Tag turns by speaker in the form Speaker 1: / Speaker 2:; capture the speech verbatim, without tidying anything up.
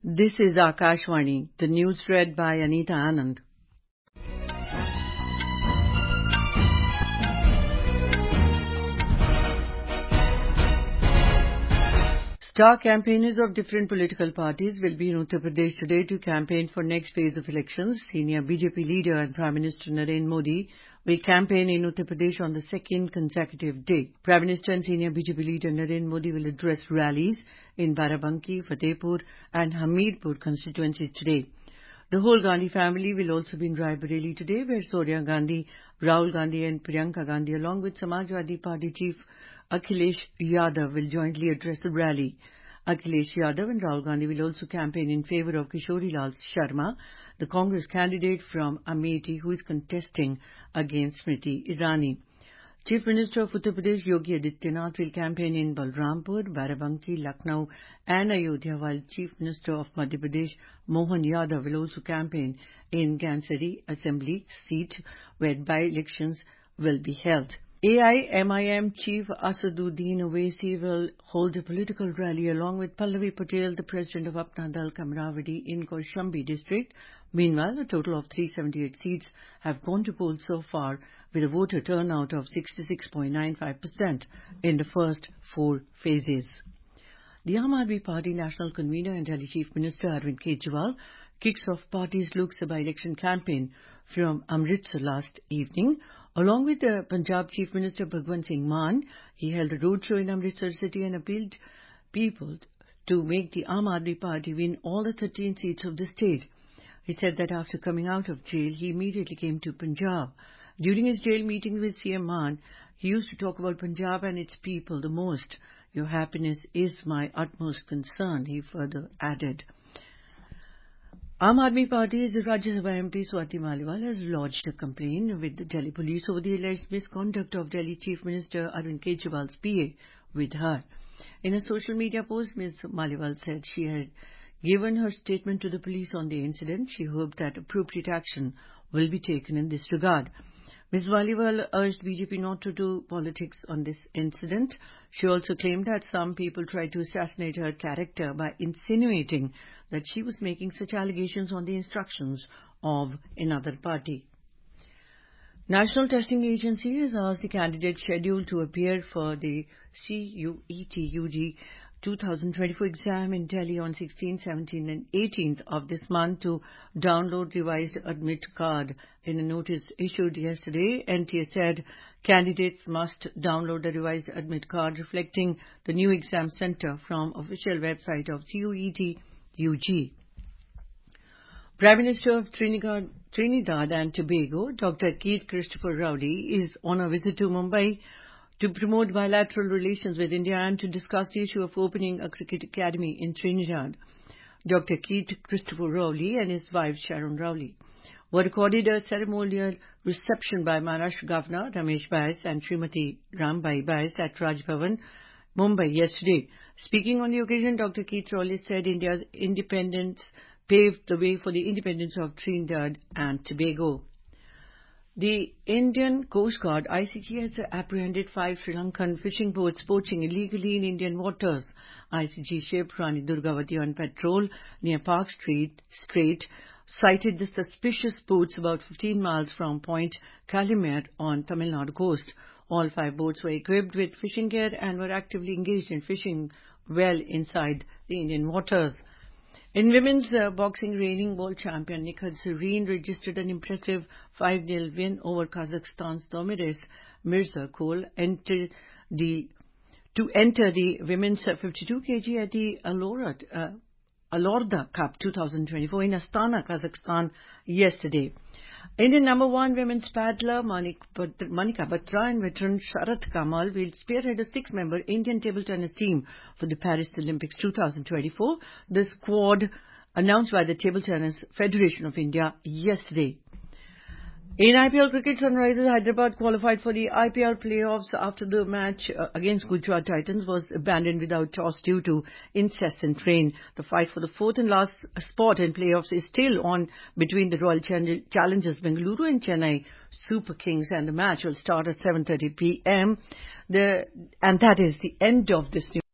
Speaker 1: This is Akashvani, the news read by Anita Anand. Star campaigners of different political parties will be in Uttar Pradesh today to campaign for next phase of elections. Senior B J P leader and Prime Minister Narendra Modi will campaign in Uttar Pradesh on the second consecutive day. Prime Minister and Senior B J P leader Narendra Modi will address rallies in Barabanki, Fatehpur and Hamirpur constituencies today. The whole Gandhi family will also be in Raebareli today, where Sonia Gandhi, Rahul Gandhi and Priyanka Gandhi, along with Samajwadi Party chief Akhilesh Yadav, will jointly address the rally. Akhilesh Yadav and Rahul Gandhi will also campaign in favour of Kishorilal Sharma, the Congress candidate from Amethi who is contesting against Smriti Irani. Chief Minister of Uttar Pradesh Yogi Adityanath will campaign in Balrampur, Barabanki, Lucknow and Ayodhya, while Chief Minister of Madhya Pradesh Mohan Yadav will also campaign in Gansari Assembly seat, where by-elections will be held. A I M I M chief Asaduddin Owaisi will hold a political rally along with Pallavi Patel, the president of Apna Dal Kamravati in Kaushambi district. Meanwhile, a total of three hundred seventy-eight seats have gone to poll so far, with a voter turnout of sixty-six point nine five percent in the first four phases. The Aam Aadmi Party national convener and Delhi Chief Minister Arvind Kejriwal kicks off party's Lok Sabha election campaign from Amritsar last evening. Along with the Punjab Chief Minister Bhagwant Singh Mann, he held a roadshow in Amritsar city and appealed people to make the Aam Aadmi Party win all the thirteen seats of the state. He said that after coming out of jail, he immediately came to Punjab. During his jail meeting with C M Mann, he used to talk about Punjab and its people the most. Your happiness is my utmost concern, he further added. Aam Aadmi Party's Rajya Sabha M P Swati Maliwal has lodged a complaint with the Delhi police over the alleged misconduct of Delhi Chief Minister Arvind Kejriwal's P A with her. In a social media post, Miz Maliwal said she had given her statement to the police on the incident. She hoped that appropriate action will be taken in this regard. Miz Maliwal urged B J P not to do politics on this incident. She also claimed that some people tried to assassinate her character by insinuating that she was making such allegations on the instructions of another party. National Testing Agency has asked the candidates scheduled to appear for the C U E T U G twenty twenty-four exam in Delhi on sixteenth, seventeenth and eighteenth of this month to download revised admit card. In a notice issued yesterday, N T A said candidates must download the revised admit card reflecting the new exam center from official website of C U E T U G. Prime Minister of Trinidad, Trinidad and Tobago, Doctor Keith Christopher Rowley, is on a visit to Mumbai to promote bilateral relations with India and to discuss the issue of opening a cricket academy in Trinidad. Doctor Keith Christopher Rowley and his wife Sharon Rowley were accorded a ceremonial reception by Maharashtra Governor Ramesh Bais and Srimati Rambai Bais at Raj Bhavan, Mumbai yesterday. Speaking on the occasion, Doctor Keith Rowley said India's independence paved the way for the independence of Trinidad and Tobago. The Indian Coast Guard I C G has apprehended five Sri Lankan fishing boats poaching illegally in Indian waters. I C G ship Rani Durgavati on patrol near Park Street Strait sighted the suspicious boats about fifteen miles from Point Calumet on Tamil Nadu coast. All five boats were equipped with fishing gear and were actively engaged in fishing well inside the Indian waters. In women's uh, boxing, reigning world champion Nikhat Zureen registered an impressive five nil win over Kazakhstan's Tomiris Mirzakol entered the, to enter the women's fifty-two kilograms at the Alora, uh, Alorda Cup twenty twenty-four in Astana, Kazakhstan yesterday. Indian number one women's paddler Manik, Manika Batra and veteran Sharat Kamal will spearhead a six-member Indian table tennis team for the Paris Olympics twenty twenty-four. The squad announced by the Table Tennis Federation of India yesterday. In I P L cricket, Sunrisers Hyderabad qualified for the I P L playoffs after the match uh, against Gujarat Titans was abandoned without toss due to incessant rain. The fight for the fourth and last spot in playoffs is still on between the Royal Challengers Bengaluru and Chennai Super Kings, and the match will start at seven thirty p m The, and that is the end of this news.